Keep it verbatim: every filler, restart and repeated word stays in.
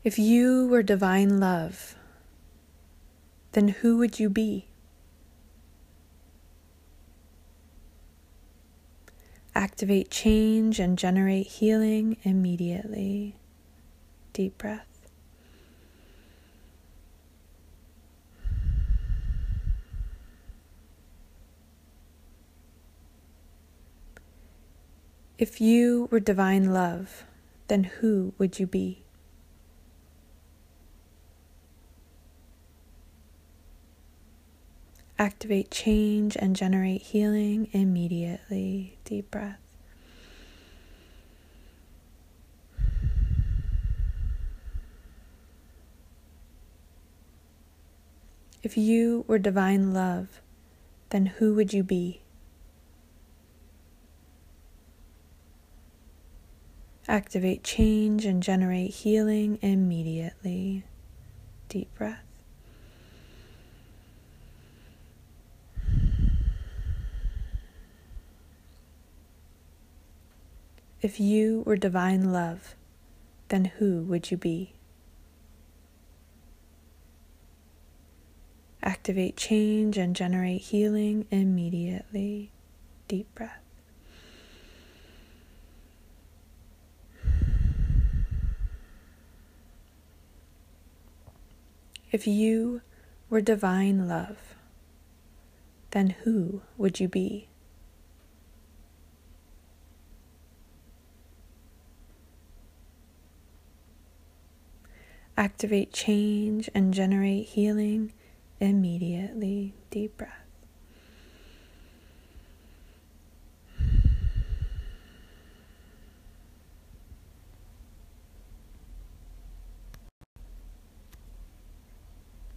If you were divine love, then who would you be? Activate change and generate healing immediately. Deep breath. If you were divine love, then who would you be? Activate change and generate healing immediately. Deep breath. If you were divine love, then who would you be? Activate change and generate healing immediately. Deep breath. If you were divine love, then who would you be? Activate change and generate healing immediately. Deep breath. If you were divine love, then who would you be? Activate change and generate healing immediately. Deep breath.